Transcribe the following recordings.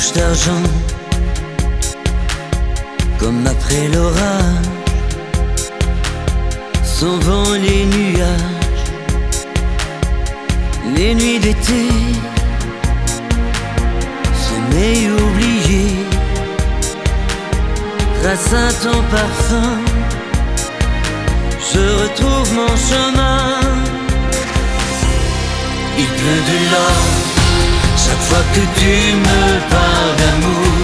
couche d'argent, comme après l'orage, s'en vont les nuages, les nuits d'été, sommeil oublié, grâce à ton parfum, je retrouve mon chemin. Il pleut de l'or chaque fois que tu me parles d'amour.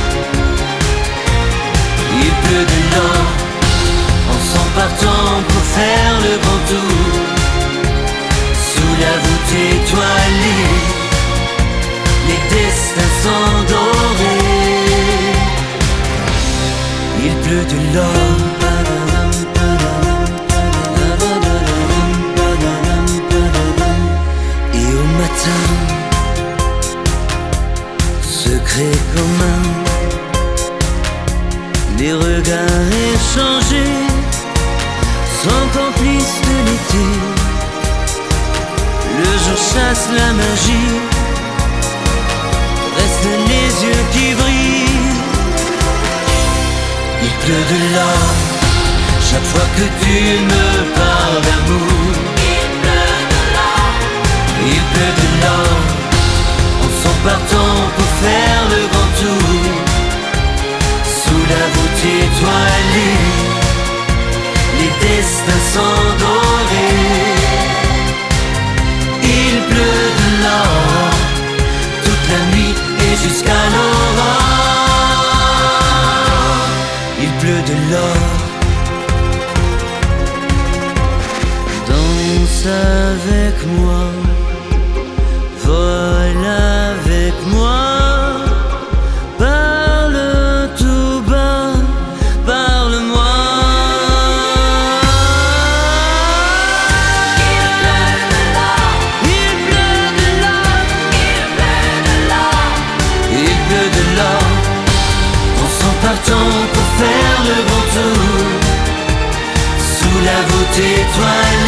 Il pleut de l'or en s'en partant pour faire le grand tour. Sous la voûte étoilée, les destins sont dorés. Il pleut de l'or. Secret commun, les regards échangés sont complices de l'été. Le jour chasse la magie, restent les yeux qui brillent. Il pleut de l'or chaque fois que tu me parles d'amour. Il pleut de l'or, il pleut de l'or en s'en partant pour faire le grand tour. Sous la voûte étoilée, les destins sont dorés. Il pleut de l'or toute la nuit et jusqu'à l'aurore. Il pleut de l'or. Danse avec moi, vole avec moi, parle tout bas, parle-moi. Il pleut de l'or, il pleut de l'or, il pleut de l'or, il pleut de l'or en s'en partant pour faire le grand tour. Sous la voûte étoilée,